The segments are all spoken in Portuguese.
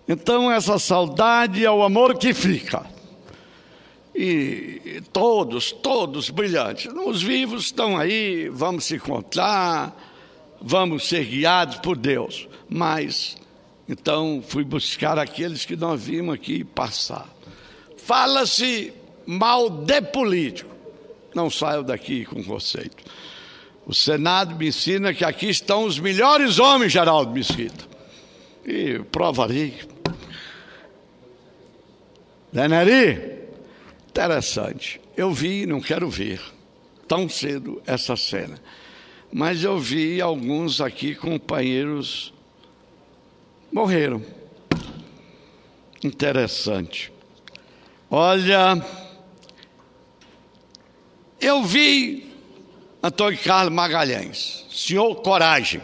Então essa saudade é o amor que fica. E todos brilhantes. Os vivos estão aí, vamos se encontrar, vamos ser guiados por Deus. Mas, então, fui buscar aqueles que nós vimos aqui passar. Fala-se mal de político. Não saio daqui com conceito. O Senado me ensina que aqui estão os melhores homens, Geraldo Mesquita. E provarei. Deneri, interessante. Eu vi, não quero ver tão cedo essa cena. Mas eu vi alguns aqui companheiros morreram. Interessante. Olha, eu vi Antônio Carlos Magalhães, senhor coragem.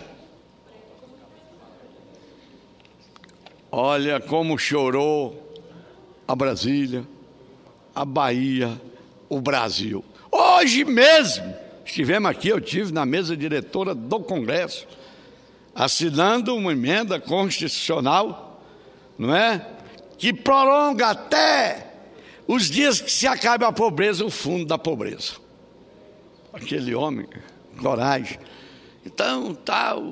Olha como chorou a Brasília, a Bahia, o Brasil. Hoje mesmo, estivemos aqui, eu estive na mesa diretora do Congresso, assinando uma emenda constitucional, não é? Que prolonga até os dias que se acabe a pobreza, o fundo da pobreza. Aquele homem, coragem. Então, tal.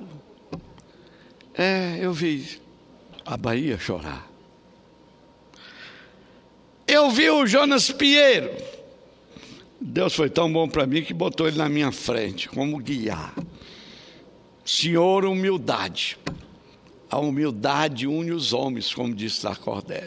Eu vi a Bahia chorar. Eu vi o Jonas Pinheiro. Deus foi tão bom para mim que botou ele na minha frente, como guiar. Senhor, humildade. A humildade une os homens, como disse Lacordaire.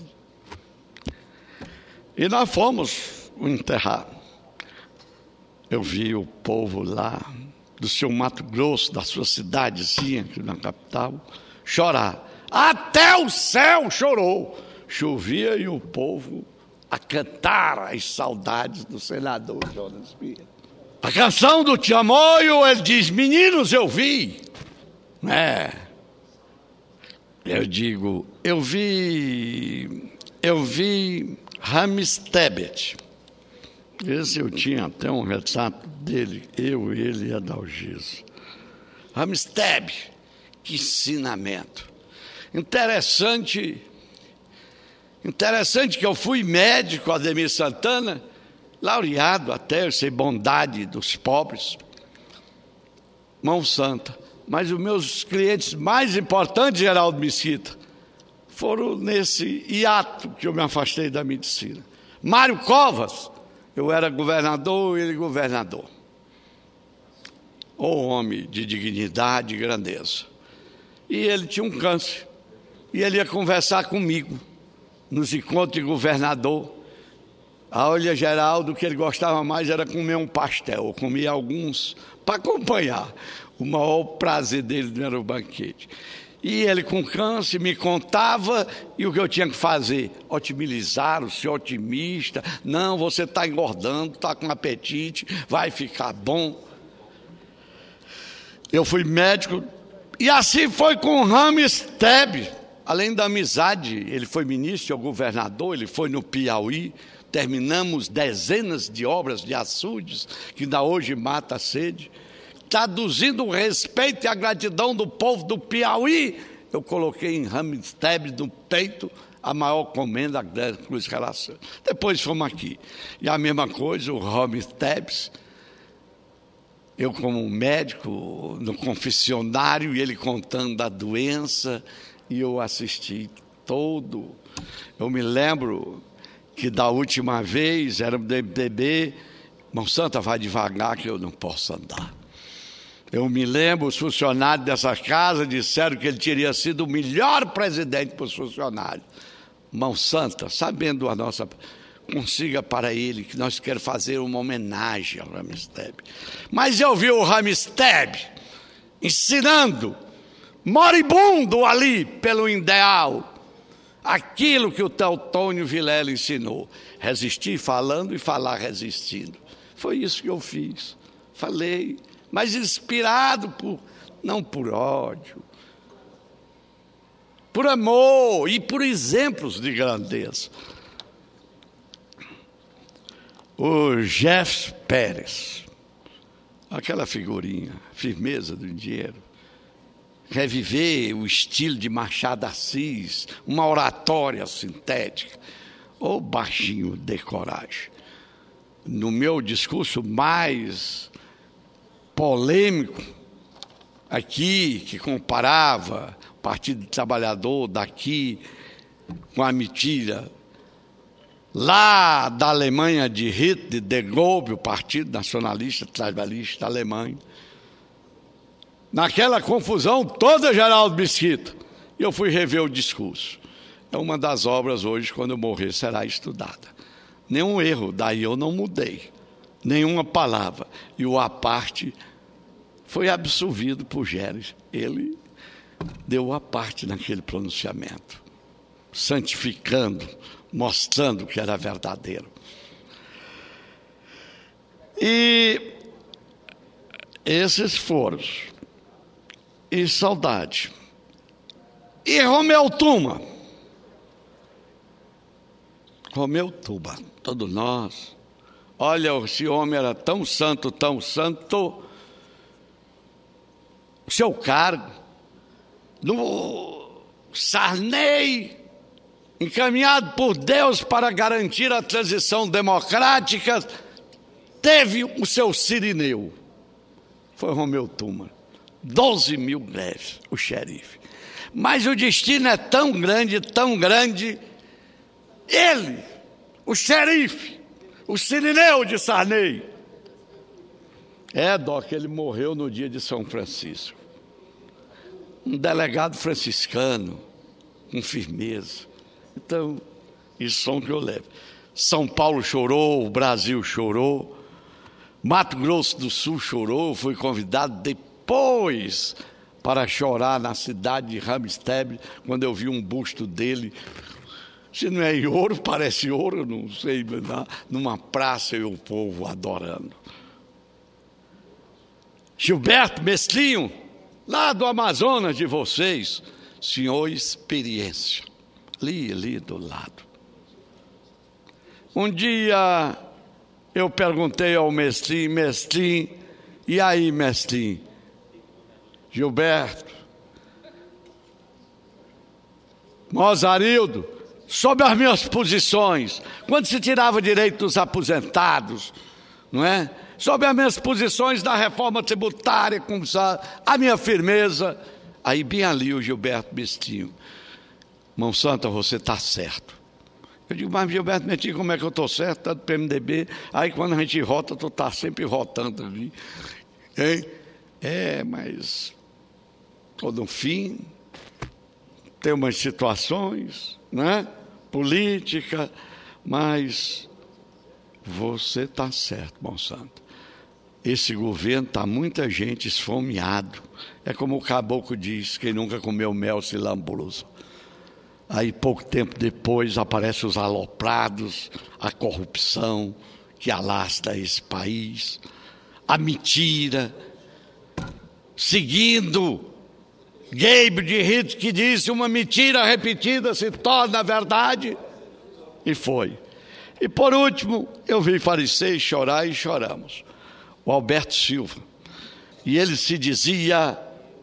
E nós fomos o enterrar. Eu vi o povo lá, do seu Mato Grosso, da sua cidadezinha, aqui na capital, chorar. Até o céu chorou. Chovia e o povo a cantar as saudades do senador Jonas Pinheiro. A canção do Tiamoio, ele diz, meninos, eu vi. Eu digo, eu vi Rames Tebet. Esse eu tinha até um retrato dele, eu, ele e Adalgiso. Rames Tebet, que ensinamento. Interessante que eu fui médico, Ademir Santana, laureado até, eu sei bondade dos pobres, mão santa. Mas os meus clientes mais importantes, Geraldo Mesquita, foram nesse hiato que eu me afastei da medicina. Mário Covas, eu era governador, ele governador. Homem de dignidade e grandeza. E ele tinha um câncer. E ele ia conversar comigo nos encontros de governador. Olha, Geraldo, o que ele gostava mais era comer um pastel. Eu comia alguns para acompanhar. O maior prazer dele não era o banquete. E ele com câncer me contava e o que eu tinha que fazer? Otimizar, ser otimista. Não, você está engordando, está com apetite, vai ficar bom. Eu fui médico e assim foi com Rames Tebet. Além da amizade, ele foi ministro ou governador, ele foi no Piauí. Terminamos dezenas de obras de açudes que ainda hoje mata a sede. Traduzindo o respeito e a gratidão do povo do Piauí, eu coloquei em Rames Tebet no peito a maior comenda da Cruz Relação. Depois fomos aqui. E a mesma coisa, o Rames Tebet, eu como médico no confessionário, e ele contando da doença, e eu assisti todo. Eu me lembro que da última vez, era do MDB, Mão Santa, vai devagar que eu não posso andar. Eu me lembro, os funcionários dessa casa disseram que ele teria sido o melhor presidente para os funcionários. Mão Santa, sabendo a nossa... Consiga para ele, que nós queremos fazer uma homenagem ao Rames Tebet. Mas eu vi o Rames Tebet ensinando, moribundo ali pelo ideal, aquilo que o Teotônio Vilela ensinou. Resistir falando e falar resistindo. Foi isso que eu fiz. Falei, mas inspirado não por ódio, por amor e por exemplos de grandeza. O Jeff Pérez, aquela figurinha, firmeza do dinheiro, reviver o estilo de Machado de Assis, uma oratória sintética. Ô baixinho de coragem. No meu discurso mais polêmico, aqui, que comparava o Partido Trabalhador daqui com a mentira lá da Alemanha de Hitler, de Gaulle, o Partido Nacionalista Trabalhista da Alemanha. Naquela confusão toda, Geraldo Mesquita, eu fui rever o discurso. É uma das obras hoje, quando eu morrer, será estudada. Nenhum erro, daí eu não mudei, nenhuma palavra. E o à parte foi absolvido por Géres. Ele deu a parte naquele pronunciamento, santificando, mostrando que era verdadeiro. E esses foros. E saudade. E Romeu Tuma. Romeu Tuma, todos nós. Olha, esse homem era tão santo, o seu cargo, no Sarney, encaminhado por Deus para garantir a transição democrática, teve o seu Cirineu. Foi Romeu Tuma. 12 mil greves, o xerife. Mas o destino é tão grande, ele, o xerife, o Cirineu de Sarney. Doc, ele morreu no dia de São Francisco. Um delegado franciscano, com firmeza. Então, isso são que eu levo. São Paulo chorou, o Brasil chorou, Mato Grosso do Sul chorou, fui convidado depois para chorar na cidade de Ramsteb, quando eu vi um busto dele. Se não é em ouro, parece ouro, não sei, numa praça e o povo adorando. Gilberto Mesquinho, lá do Amazonas de vocês, senhor experiência, ali do lado. Um dia eu perguntei ao Mesquinho, e aí, Mesquinho? Gilberto, Mozarildo, sobre as minhas posições, quando se tirava direito dos aposentados, não é? Sobre as minhas posições da reforma tributária, como sabe, a minha firmeza. Aí bem ali o Gilberto Mesquinho, Mão Santa, você está certo. Eu digo, mas Gilberto Mesquinho, como é que eu estou certo? Está do PMDB, aí quando a gente rota, tu está sempre rotando ali. Hein? Mas todo fim tem umas situações, né? Política, mas você está certo, Mão Santa. Esse governo está muita gente esfomeado. É como o caboclo diz, quem nunca comeu mel se lambuza. Aí pouco tempo depois aparecem os aloprados, a corrupção que alastra esse país, a mentira, seguindo Gabe de Rito, que disse: uma mentira repetida se torna verdade. E foi. E por último, eu vi fariseus chorar e choramos. O Alberto Silva. E ele se dizia,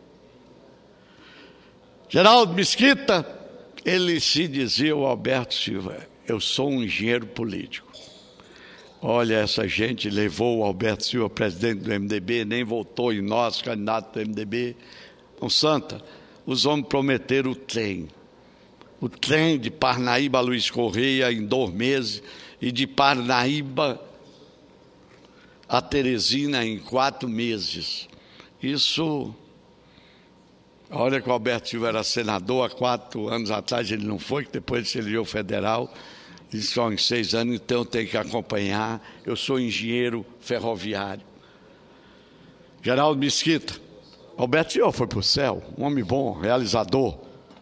Geraldo Mesquita, ele se dizia, o Alberto Silva, eu sou um engenheiro político. Olha, essa gente levou o Alberto Silva, presidente do MDB, nem votou em nós, candidato do MDB. Mão Santa, os homens prometeram o trem de Parnaíba a Luiz Correia em 2 meses, e de Parnaíba a Teresina em 4 meses. Isso, olha que o Alberto Silva era senador há 4 anos atrás, ele não foi, que depois ele se elegeu federal, disse só em 6 anos, então eu tenho que acompanhar, eu sou engenheiro ferroviário. Geraldo Mesquita, Alberto Silva foi para o céu, um homem bom, realizador.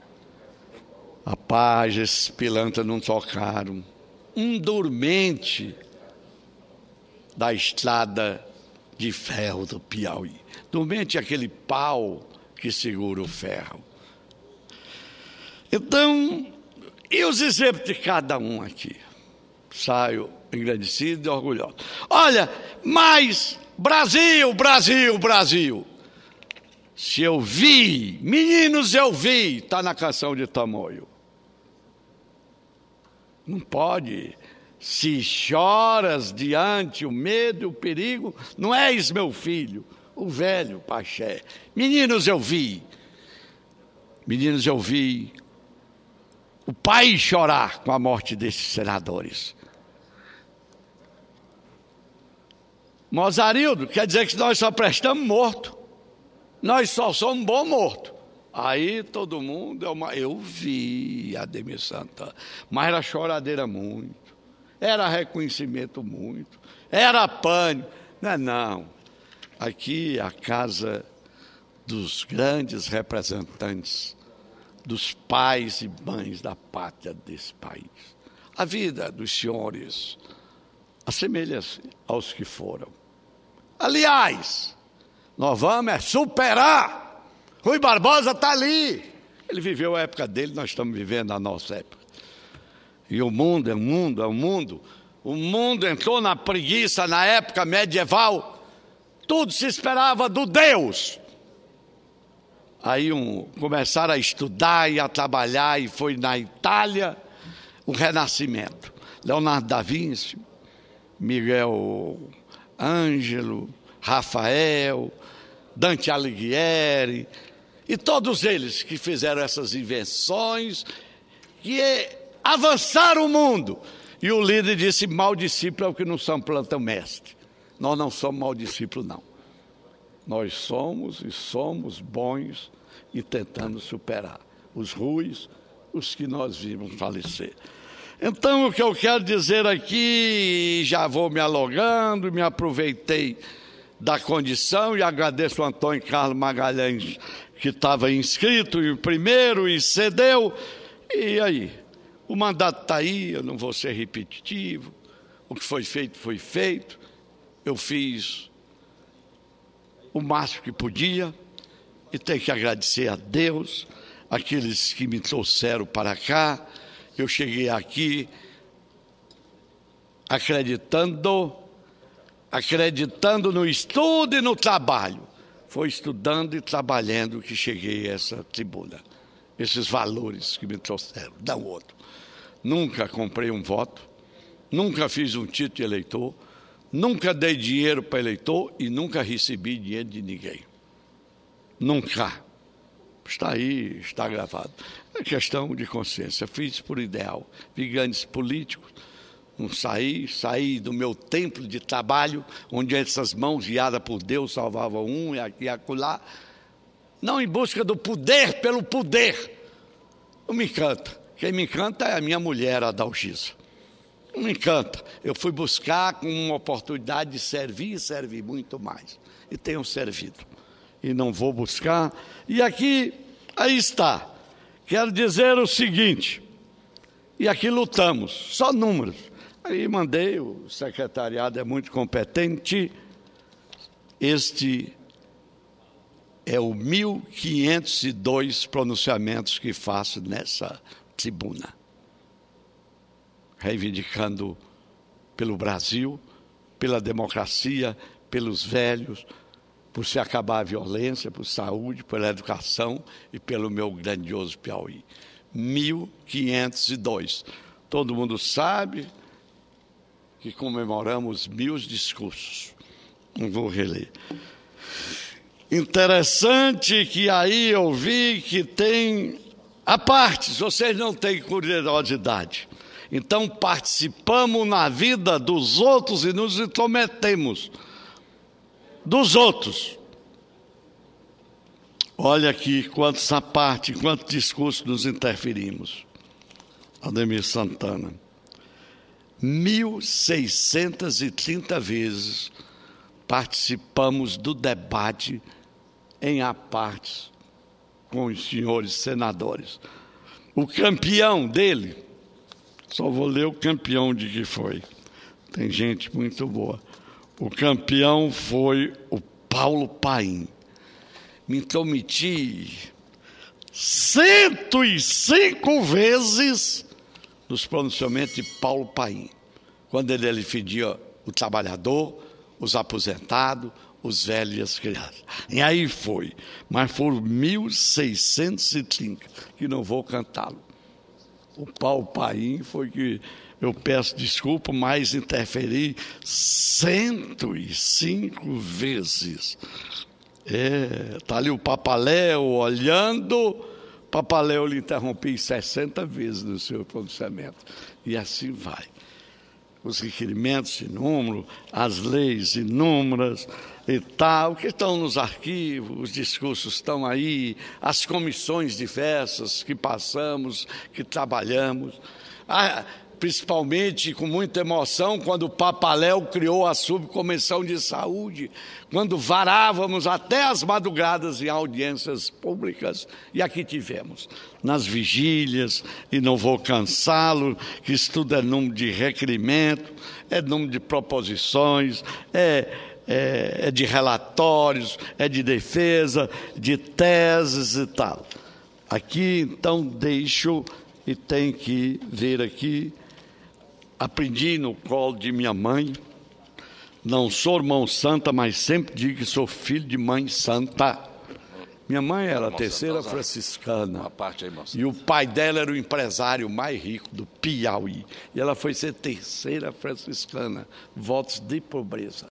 Rapaz, esses pilantras não tocaram um dormente da estrada de ferro do Piauí. Dormente é aquele pau que segura o ferro. Então, e os exemplos de cada um aqui? Saio engrandecido e orgulhoso. Olha, mas Brasil. Se eu vi, meninos eu vi, está na canção de Tamoio. Não pode. Se choras diante o medo e o perigo, não és meu filho, o velho Paxé. Meninos eu vi o pai chorar com a morte desses senadores. Mozarildo, quer dizer que nós só prestamos morto. Nós só somos bom morto. Aí todo mundo eu vi Ademir Santana, mas era choradeira muito, era reconhecimento muito, era pânico. Não. Aqui é a casa dos grandes representantes, dos pais e mães da pátria desse país. A vida dos senhores assemelha-se aos que foram. Aliás, nós vamos superar. Rui Barbosa está ali. Ele viveu a época dele, nós estamos vivendo a nossa época. E o mundo é um mundo. O mundo entrou na preguiça na época medieval. Tudo se esperava do Deus. Aí começaram a estudar e a trabalhar, e foi na Itália o Renascimento. Leonardo da Vinci, Miguel Ângelo, Rafael, Dante Alighieri, e todos eles que fizeram essas invenções, que avançaram o mundo. E o líder disse: mau discípulo é o que não são planta mestre. Nós não somos mau discípulo, não. Nós somos bons e tentando superar os ruins, os que nós vimos falecer. Então, o que eu quero dizer aqui, já vou me alongando, me aproveitei da condição e agradeço ao Antônio Carlos Magalhães, que estava inscrito em primeiro e cedeu. E aí, o mandato está aí, eu não vou ser repetitivo, o que foi feito, foi feito. Eu fiz o máximo que podia e tenho que agradecer a Deus, aqueles que me trouxeram para cá. Eu cheguei aqui acreditando no estudo e no trabalho. Foi estudando e trabalhando que cheguei a essa tribuna. Esses valores que me trouxeram, não outro. Nunca comprei um voto, nunca fiz um título de eleitor, nunca dei dinheiro para eleitor e nunca recebi dinheiro de ninguém. Nunca. Está aí, está gravado. É questão de consciência. Fiz por ideal. Vi grandes políticos. Não saí do meu templo de trabalho, onde essas mãos guiadas por Deus salvavam um e aqui e acolá. Não em busca do poder pelo poder. Não me encanta. Quem me encanta é a minha mulher, a Dalgisa. Não me encanta. Eu fui buscar com uma oportunidade de servir e servir muito mais. E tenho servido. E não vou buscar. E aqui, aí está. Quero dizer o seguinte. E aqui lutamos. Só números. Aí mandei, o secretariado é muito competente. Este é o 1502 pronunciamentos que faço nessa tribuna, reivindicando pelo Brasil, pela democracia, pelos velhos, por se acabar a violência, por saúde, pela educação e pelo meu grandioso Piauí. 1502. Todo mundo sabe que comemoramos 1000 discursos. Não vou reler. Interessante que aí eu vi que tem a partes, vocês não têm curiosidade. Então participamos na vida dos outros e nos intrometemos dos outros. Olha aqui quantos a parte, quantos discursos nos interferimos. Ademir Santana. 1630 vezes participamos do debate em apartes com os senhores senadores. O campeão dele, só vou ler o campeão de que foi. Tem gente muito boa. O campeão foi o Paulo Paim. Me intrometi 105 vezes nos pronunciamentos de Paulo Paim, quando ele defendia o trabalhador, os aposentados, os velhos e as crianças. E aí foi, mas foram 1.630 que não vou cantá-lo. O Pau Paim foi que eu peço desculpa, mas interferi 105 vezes. Está ali o Papaléu olhando, Papaléu lhe interrompi 60 vezes no seu pronunciamento. E assim vai. Os requerimentos de número, as leis inúmeras e tal, que estão nos arquivos, os discursos estão aí, as comissões diversas que passamos, que trabalhamos. Principalmente com muita emoção, quando o Papaléu criou a subcomissão de saúde, quando varávamos até as madrugadas em audiências públicas, e aqui tivemos, nas vigílias, e não vou cansá-lo, que isso tudo é número de requerimento, é número de proposições, é de relatórios, é de defesa, de teses e tal. Aqui, então, deixo e tem que ver aqui. Aprendi no colo de minha mãe, não sou irmão santa, mas sempre digo que sou filho de mãe santa. Minha mãe era a terceira franciscana, e o pai dela era o empresário mais rico do Piauí, e ela foi ser terceira franciscana, votos de pobreza.